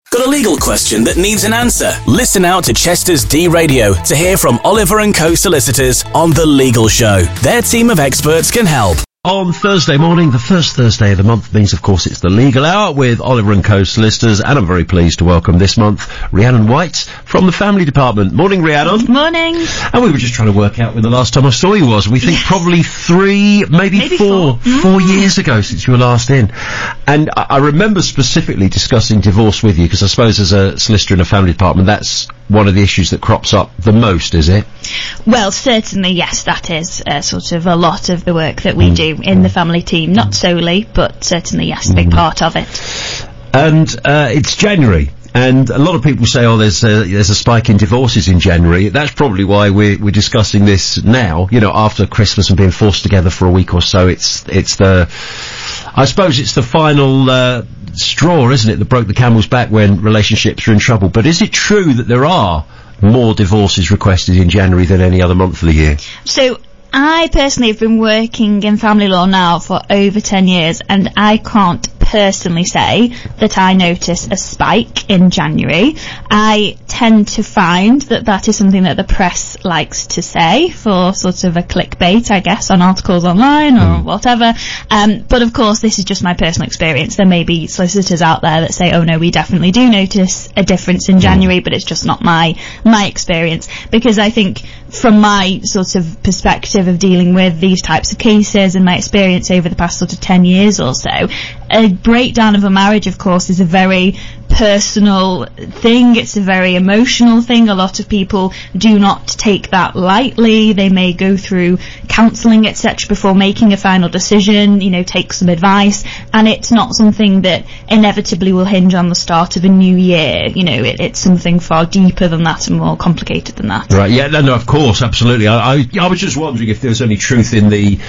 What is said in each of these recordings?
Got a legal question that needs an answer? Listen out to Chester's D Radio to hear from Oliver & Co Solicitors on The Legal Show. Their team of experts can help. On Thursday morning, the first Thursday of the month, means, of course, it's the Legal Hour with Oliver & Co Solicitors, and I'm very pleased to welcome this month Rhiannon White from the Family Department. Morning, Rhiannon. Morning. And we were just trying to work out when the last time I saw you was. We think probably three, maybe four years ago since you were last in. And I remember specifically discussing divorce with you, because I suppose as a solicitor in a family department, that's one of the issues that crops up the most, is it? Well, certainly, yes, that is sort of a lot of the work that we do in the family team. Not solely, but certainly, yes, a big part of it. And it's January. And a lot of people say, there's a spike in divorces in January. That's probably why we're discussing this now, after Christmas and being forced together for a week or so. I suppose it's the final straw, isn't it, that broke the camel's back when relationships are in trouble. But is it true that there are more divorces requested in January than any other month of the year? So, I personally have been working in family law now for over 10 years, and I can't personally say that I notice a spike in January. I tend to find that is something that the press likes to say for sort of a clickbait, I guess, on articles online or whatever. But of course, this is just my personal experience. There may be solicitors out there that say, oh no, we definitely do notice a difference in January, but it's just not my experience. Because I think from my sort of perspective of dealing with these types of cases and my experience over the past sort of 10 years or so, a breakdown of a marriage, of course, is a very personal thing. It's a very emotional thing. A lot of people do not take that lightly. They may go through counselling, etc., before making a final decision, take some advice, and it's not something that inevitably will hinge on the start of a new year. It's something far deeper than that and more complicated than that. Right, yeah, no, of course, absolutely. I was just wondering if there's any truth in the,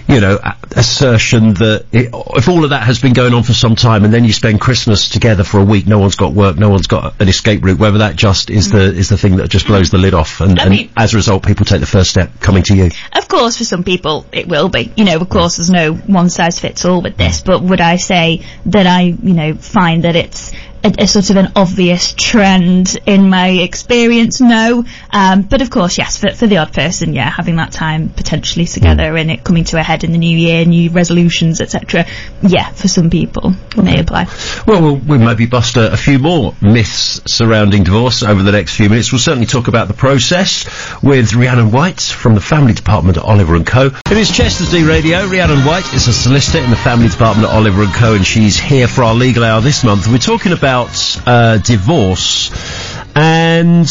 assertion that if all of that has been going on for some time and then you spend Christmas together for a week, no one's got work, no one's got an escape route, whether that just is the thing that just blows the lid off, and as a result people take the first step coming to you. Of course, for some people it will be. Of course there's no one size fits all with this, but would I say that I, find that it's a sort of an obvious trend in my experience? No. But of course, yes, for the odd person, yeah, having that time potentially together and it coming to a head in the new year, new resolutions, etc. Yeah, for some people it may apply. Well, we'll maybe bust a few more myths surrounding divorce over the next few minutes. We'll certainly talk about the process with Rhiannon White from the Family Department at Oliver & Co. It is Chester's D Radio. Rhiannon White is a solicitor in the Family Department at Oliver & Co, and she's here for our Legal Hour this month. We're talking about divorce, and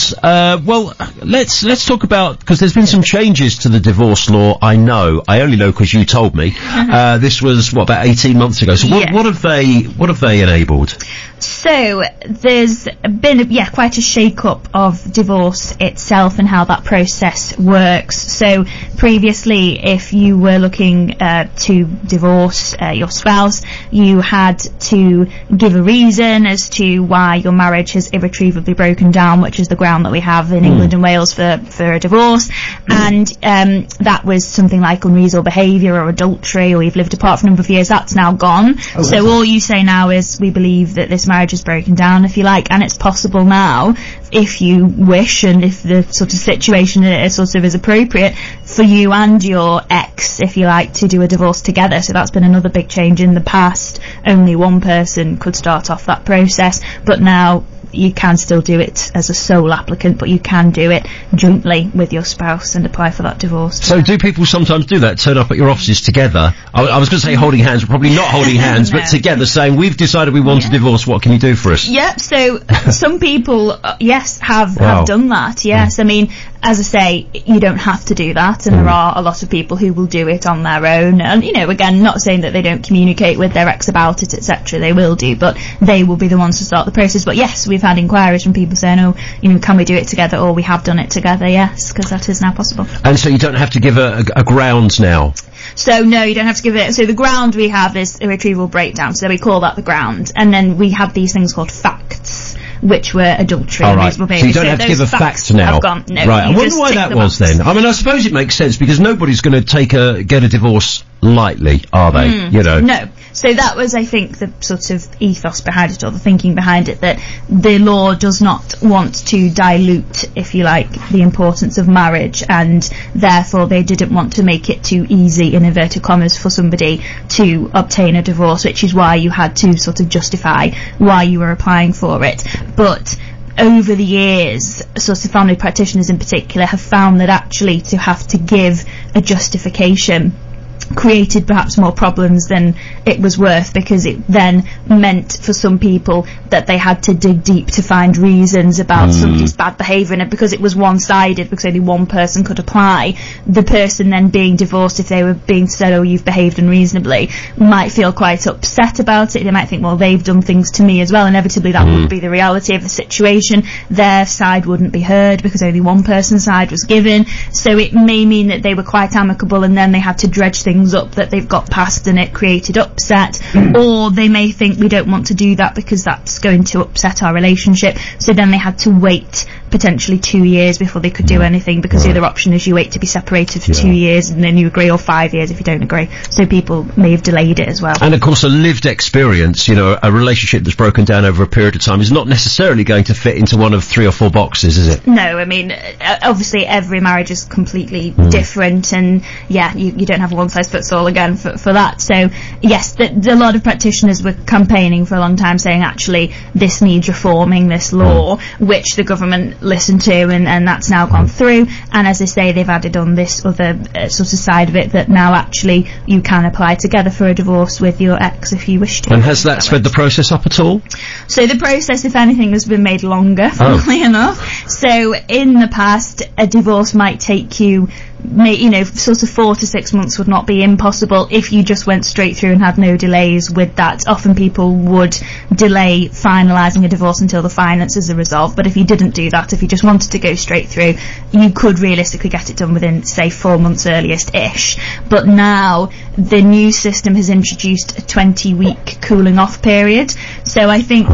let's talk about, because there's been some changes to the divorce law. I only know because you told me. This was about 18 months ago. So what have they enabled? So there's been quite a shake-up of divorce itself and how that process works. So previously, if you were looking to divorce your spouse, you had to give a reason as to why your marriage has irretrievably broken down, which is the ground that we have in England and Wales for a divorce. And that was something like unreasonable behaviour or adultery, or you've lived apart for a number of years. That's now gone. So all you say now is, we believe that this marriage is broken down, if you like, and it's possible now, if you wish and if the sort of situation is appropriate, for you and your ex, if you like, to do a divorce together. So that's been another big change. In the past, only one person could start off that process, but now you can still do it as a sole applicant, but you can do it jointly with your spouse and apply for that divorce. So do people sometimes do that, turn up at your offices together? I was going to say holding hands, but probably not holding hands, no, but together saying, we've decided we want a divorce, what can you do for us? Yeah, so some people, yes, have done that, yes. I mean, as I say, you don't have to do that, and there are a lot of people who will do it on their own. And, again, not saying that they don't communicate with their ex about it, etc. They will do, but they will be the ones to start the process. But yes, we've had inquiries from people saying, can we do it together? Or we have done it together, yes, because that is now possible. And so you don't have to give a ground now? So no, you don't have to give it. So the ground we have is irretrievable breakdown, so we call that the ground. And then we have these things called facts, which were adultery and reasonable behaviour. So you don't have to give a fact now? Gone. No, right, I wonder why that was then. I mean, I suppose it makes sense, because nobody's going to get a divorce lightly, are they? No. So that was, I think, the sort of ethos behind it, or the thinking behind it, that the law does not want to dilute, if you like, the importance of marriage, and therefore they didn't want to make it too easy, in inverted commas, for somebody to obtain a divorce, which is why you had to sort of justify why you were applying for it. But over the years, sort of family practitioners in particular have found that actually to have to give a justification created perhaps more problems than it was worth, because it then meant for some people that they had to dig deep to find reasons about somebody's bad behaviour, and because it was one-sided, because only one person could apply, the person then being divorced, if they were being said, oh, you've behaved unreasonably, might feel quite upset about it. They might think, well, they've done things to me as well. Inevitably that would be the reality of the situation. Their side wouldn't be heard because only one person's side was given, so it may mean that they were quite amicable and then they had to dredge things up that they've got past and it created upset, or they may think, we don't want to do that because that's going to upset our relationship, so then they had to wait potentially 2 years before they could do anything, because the other option is you wait to be separated for 2 years and then you agree, or 5 years if you don't agree. So people may have delayed it as well. And of course a lived experience, you know, a relationship that's broken down over a period of time is not necessarily going to fit into one of 3 or 4 boxes, is it? No, I mean, obviously every marriage is completely different, and you don't have one size fits all again for that. So yes, a lot of practitioners were campaigning for a long time saying, actually, this needs reforming, this law, which the government listened to, and that's now gone through. And as I say, they've added on this other sort of side of it, that now actually you can apply together for a divorce with your ex if you wish to. And has that sped the process up at all? So the process, if anything, has been made longer, funnily enough. So in the past, a divorce might take you, sort of 4 to 6 months would not be impossible if you just went straight through and had no delays with that. Often people would delay finalising a divorce until the finances are resolved, but if you didn't do that, if you just wanted to go straight through, you could realistically get it done within, say, 4 months earliest-ish. But now the new system has introduced a 20-week cooling off period, so I think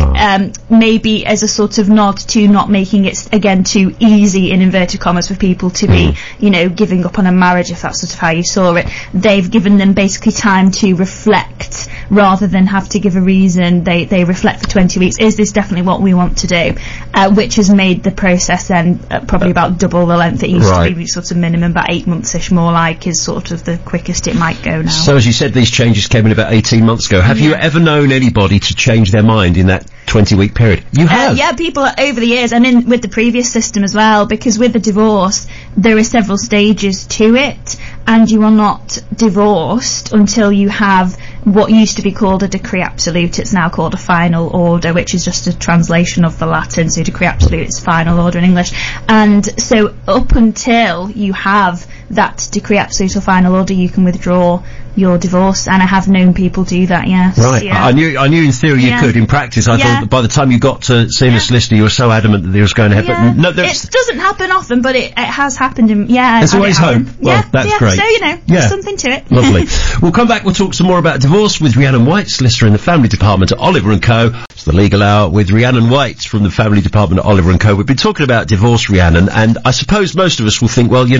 maybe as a sort of nod to not making it, again, too easy, in inverted commas, for people to be, giving up on a marriage, if that's sort of how you saw it, they've given them basically time to reflect rather than have to give a reason. They reflect for 20 weeks. Is this definitely what we want to do? Which has made the process then probably about double the length it used to be, sort of minimum about 8 months-ish, more like, is sort of the quickest it might go now. So as you said, these changes came in about 18 months ago. Have you ever known anybody to change their mind in that 20-week period? You have? Yeah, people over the years, and with the previous system as well, because with the divorce, there are several stages to it, and you are not divorced until you have what used to be called a decree absolute. It's now called a final order, which is just a translation of the Latin, so decree absolute is final order in English. And so up until you have that decree absolute or final order, you can withdraw your divorce, and I have known people do that, yes. Right. Yeah. I knew in theory you could. In practice, I thought that by the time you got to seeing a solicitor, you were so adamant that it was going to happen. No, it doesn't happen often, but it has happened. There's always hope. Well, that's great. So, there's something to it. Lovely. We'll come back, we'll talk some more about divorce with Rhiannon White, solicitor in the Family Department at Oliver & Co. It's the Legal Hour with Rhiannon White from the Family Department at Oliver & Co. We've been talking about divorce, Rhiannon, and I suppose most of us will think, well,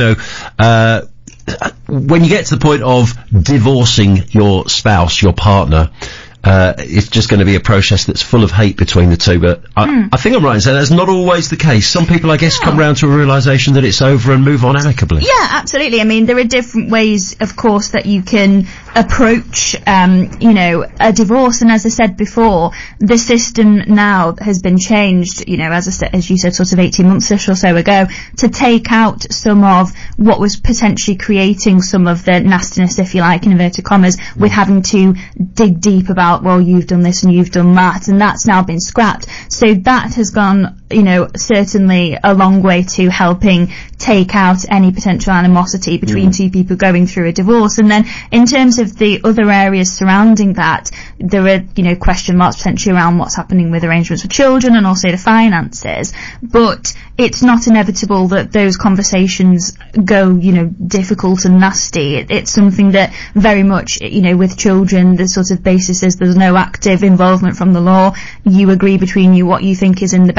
when you get to the point of divorcing your spouse, your partner, it's just going to be a process that's full of hate between the two, but I think I'm right in saying that's not always the case. Some people, I guess, come round to a realisation that it's over and move on amicably. Yeah, absolutely. I mean, there are different ways, of course, that you can approach, a divorce, and as I said before, the system now has been changed, as you said, sort of 18 months-ish or so ago, to take out some of what was potentially creating some of the nastiness, if you like, in inverted commas, with having to dig deep about, well, you've done this and you've done that, and that's now been scrapped. So that has gone, certainly a long way to helping take out any potential animosity between two people going through a divorce. And then in terms of the other areas surrounding that, there are, question marks potentially around what's happening with arrangements for children and also the finances. But it's not inevitable that those conversations go, difficult and nasty. It's something that very much, with children, the sort of basis is there's no active involvement from the law. You agree between you what you think is in the best interest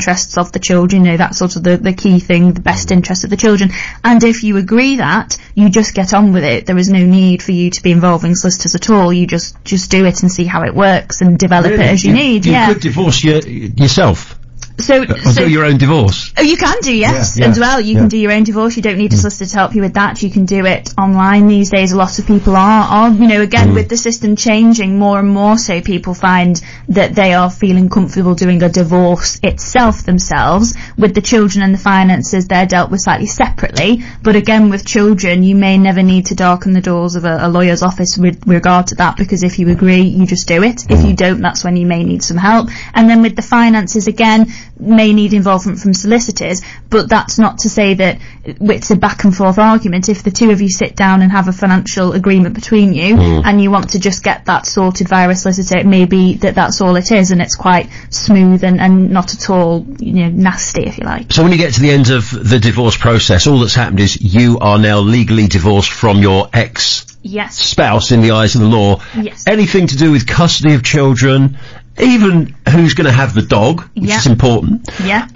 interests of the children. You know, that's sort of the key thing, the best interest of the children. And if you agree that, you just get on with it. There is no need for you to be involving solicitors at all. You just do it and see how it works and develop it as you need. You could divorce yourself. So do your own divorce. Oh, you can do, yes, as well. You can do your own divorce. You don't need a solicitor to help you with that. You can do it online these days. A lot of people are you know, again, with the system changing more and more, so people find that they are feeling comfortable doing a divorce itself themselves. With the children and the finances, they're dealt with slightly separately. But again, with children, you may never need to darken the doors of a lawyer's office with regard to that, because if you agree, you just do it. If you don't, that's when you may need some help. And then with the finances, again, may need involvement from solicitors, but that's not to say that it's a back and forth argument. If the two of you sit down and have a financial agreement between you and you want to just get that sorted via a solicitor, it may be that that's all it is, and it's quite smooth and not at all, you know, nasty, if you like. So when you get to the end of the divorce process, all that's happened is you are now legally divorced from your ex-spouse in the eyes of the law. Yes. Anything to do with custody of children, even who's going to have the dog, which is important.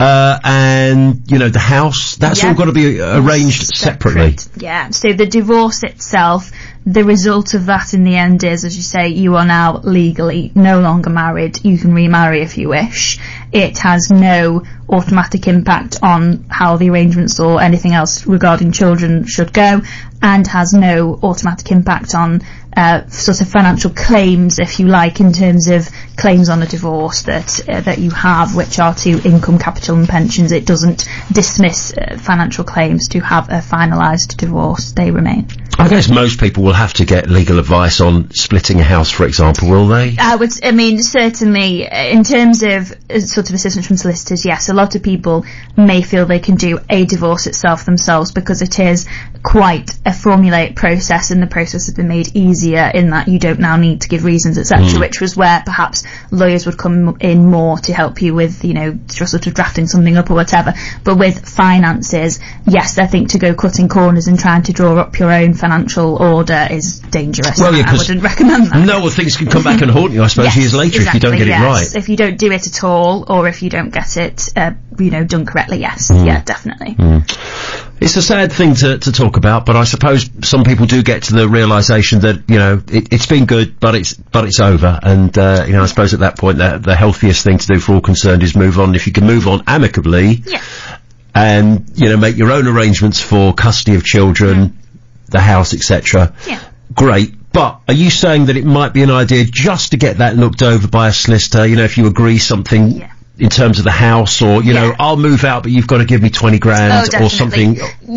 And, you know, the house, that's all got to be arranged separately. Yeah, so the divorce itself, the result of that in the end is, as you say, you are now legally no longer married. You can remarry if you wish. It has no automatic impact on how the arrangements or anything else regarding children should go, and has no automatic impact on sort of financial claims, if you like, in terms of claims on a divorce that you have, which are to income, capital and pensions. It doesn't dismiss financial claims to have a finalised divorce. They remain. I guess most people will have to get legal advice on splitting a house, for example, will they? I mean, certainly, in terms of sort of assistance from solicitors, yes, a lot of people may feel they can do a divorce itself themselves, because it is quite a formulaic process, and the process has been made easier in that you don't now need to give reasons, etc., which was where perhaps lawyers would come in more to help you with, you know, just sort of drafting something up or whatever. But with finances, yes, I think to go cutting corners and trying to draw up your own financial order is dangerous. Well, yeah, I wouldn't recommend that. No, well, things can come back and haunt you, I suppose, years later, if you don't get it right. If you don't do it at all, or if you don't get it, you know, done correctly, yeah, definitely. It's a sad thing to talk about, but I suppose some people do get to the realisation that, you know, it's been good, but it's over, and you know, I suppose at that point the healthiest thing to do for all concerned is move on. If you can move on amicably, and, you know, make your own arrangements for custody of children, the house, etc. Great. But are you saying that it might be an idea just to get that looked over by a solicitor? You know, if you agree something in terms of the house, or, you know, I'll move out, but you've got to give me 20 grand or something.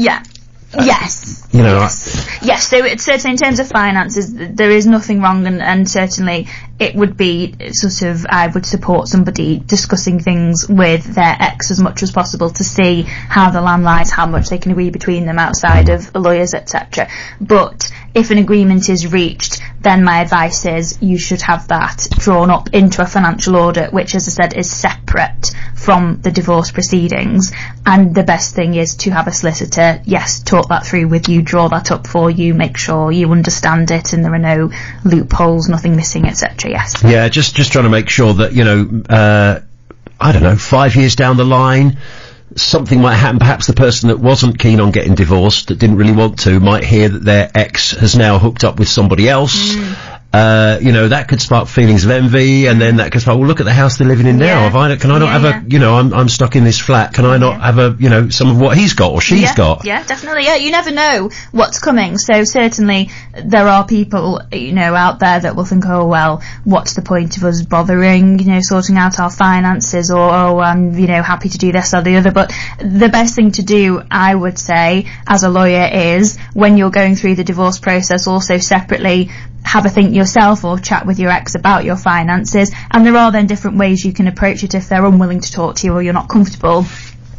Yes. You know, yes, so it's certainly in terms of finances, there is nothing wrong, and certainly it would be sort of, I would support somebody discussing things with their ex as much as possible to see how the land lies, how much they can agree between them outside of lawyers, etc. But if an agreement is reached, then my advice is you should have that drawn up into a financial order, which, as I said, is separate from the divorce proceedings. And the best thing is to have a solicitor, talk that through with you, draw that up for you, make sure you understand it and there are no loopholes, nothing missing, etc. Yeah, just trying to make sure that, you know, I don't know, 5 years down the line, something might happen. Perhaps the person that wasn't keen on getting divorced, that didn't really want to, might hear that their ex has now hooked up with somebody else. You know, that could spark feelings of envy, and then that could spark, well, look at the house they're living in now. Can I not have a, you know, I'm stuck in this flat, can I not have a, you know, some of what he's got or she's got? Yeah, definitely. Yeah, you never know what's coming. So certainly there are people, you know, out there that will think, oh, well, what's the point of us bothering, you know, sorting out our finances, or, oh, I'm, you know, happy to do this or the other. But the best thing to do, I would say, as a lawyer is, when you're going through the divorce process, also separately, have a think yourself or chat with your ex about your finances. And there are then different ways you can approach it if they're unwilling to talk to you or you're not comfortable.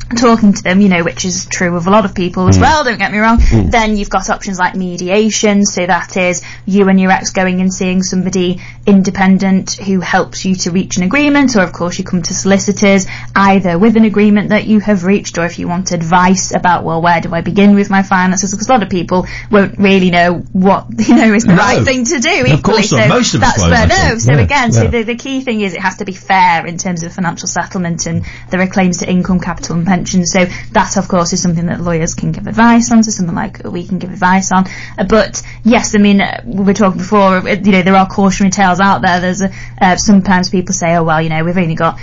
talking to them, which is true of a lot of people as well, don't get me wrong, then you've got options like mediation. So that is you and your ex going and seeing somebody independent who helps you to reach an agreement, or of course you come to solicitors either with an agreement that you have reached, or if you want advice about, well, where do I begin with my finances, because a lot of people won't really know what is the right thing to do equally. Of course not. Most of us won't. So the key thing is it has to be fair in terms of financial settlement, and there are claims to income, capital and pensions. So that, of course, is something that lawyers can give advice on, so something like we can give advice on. But yes, I mean, we were talking before, there are cautionary tales out there. There's sometimes people say, oh, well, we've only got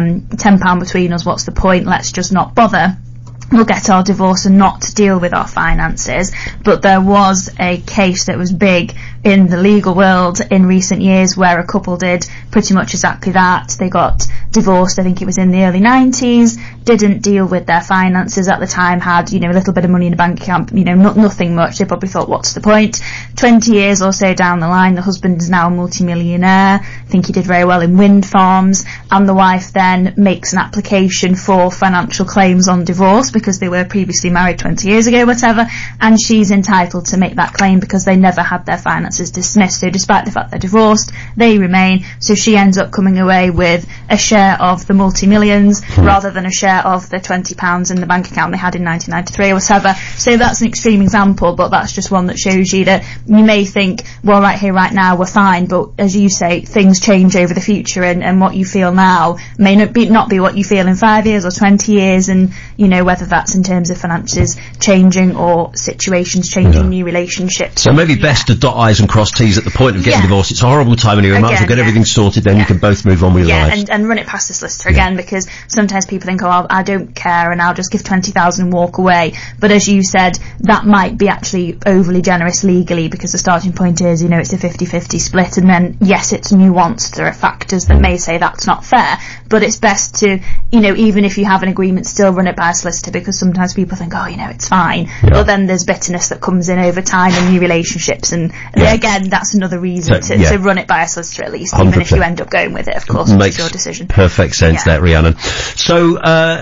£10 between us, what's the point? Let's just not bother. We'll get our divorce and not deal with our finances. But there was a case that was big in the legal world in recent years where a couple did pretty much exactly that. They got divorced, I think it was in the early 90s, didn't deal with their finances at the time, had, a little bit of money in the bank account, nothing much. They probably thought, what's the point? 20 years or so down the line, the husband is now a multi-millionaire. I think he did very well in wind farms, and the wife then makes an application for financial claims on divorce because they were previously married 20 years ago, whatever, and she's entitled to make that claim because they never had their finances dismissed. So despite the fact they're divorced, they remain. So she ends up coming away with a share of the multi-millions rather than a share of the £20 in the bank account they had in 1993 or whatever. So that's an extreme example, but that's just one that shows you that you may think, well, right here, right now, we're fine, but as you say, things change over the future, and what you feel now may not be what you feel in 5 years or 20 years, and whether that's in terms of finances changing or situations changing, new relationships. So maybe best to dot I's and cross T's at the point of getting divorced. It's a horrible time anyway. Might as well get everything sorted, then you can both move on with your lives. And run it past the solicitor again, because sometimes people think, oh, I don't care and I'll just give 20,000 and walk away. But as you said, that might be actually overly generous legally, because the starting point is, it's a 50-50 split, and then, yes, it's nuanced. There are factors that may say that's not fair, but it's best to, even if you have an agreement, still run it by a solicitor, because sometimes people think, oh, it's fine. But then there's bitterness that comes in over time and new relationships, and again, that's another reason to run it by a solicitor at least, 100%. Even if you end up going with it, of course. It's your decision. Perfect sense, that, Rhiannon. So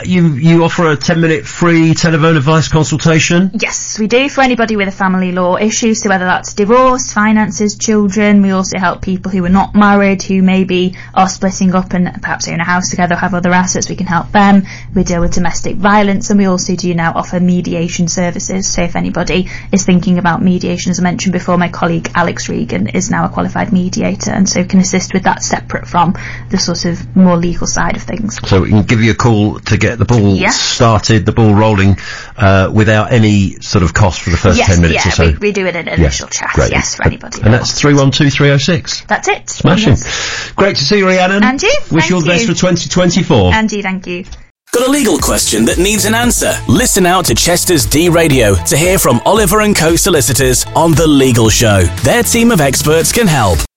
you offer a 10-minute free telephone advice consultation? Yes, we do, for anybody with a family law issue, so whether that's divorce, finances, children. We also help people who are not married, who maybe are splitting up and perhaps own a house together, have other assets. We can help them. We deal with domestic violence, and we also do now offer mediation services. So if anybody is thinking about mediation, as I mentioned before, my colleague Alex Regan is now a qualified mediator, and so can assist with that separate from the sort of more legal side of things. So we can give you a call to get the ball started, the ball rolling, without any sort of cost for the first 10 minutes or so. We do it in an initial chat, for anybody. And that's 312-306. That's it. Smashing. Yes. Great to see you, Rhiannon. And you. Wish you all the best for 2024. And you, thank you. Got a legal question that needs an answer? Listen out to Chester's D Radio to hear from Oliver & Co solicitors on The Legal Show. Their team of experts can help.